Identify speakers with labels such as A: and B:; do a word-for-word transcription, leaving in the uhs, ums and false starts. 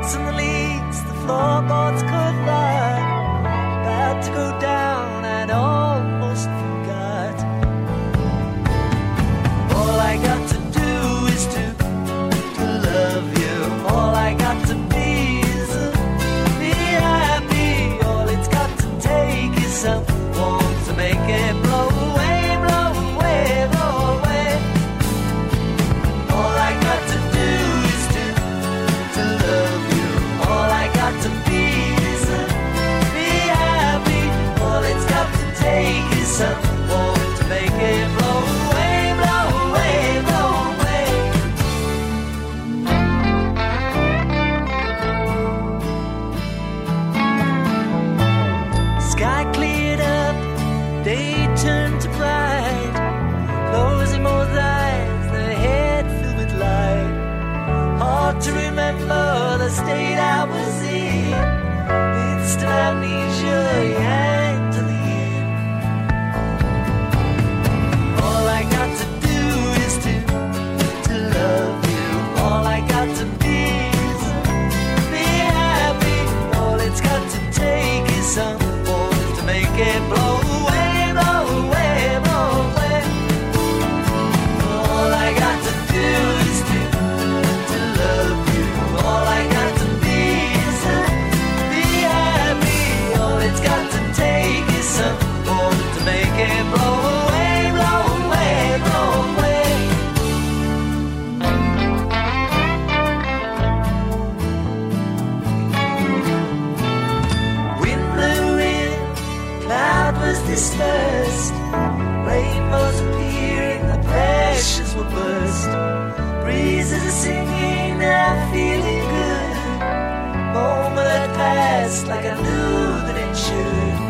A: cracks in the leaks, the floorboards could rot. About to go down, I'd almost forgot. All I got to do is to, to love you. All I got to be is to be happy. All it's got to take is someone to make it blow away, blow away, blow away. All I got to do is to, to love you. All I got to be is to be happy. All it's got to take is someone to make it blow away, blow away, blow away. Sky cleared up, day turned to bright. Closing both eyes, the head filled with light. Hard to remember the state I was in. Instant amnesia, you had to leave. All I got to do is to, to love you. All I got to be is to be happy. All it's got to take is someone to make it blow away, blow away, blow away. All I got to do is to, to love you. All I got to be is to be happy. All it's got to take is someone to make it blow away, blow away, blow away. Wind blew in, cloud was dispersed. Rainbows appearing, the pleasures will burst. Breezes are singing, I'm feeling good. Moment that passed like I knew that it should.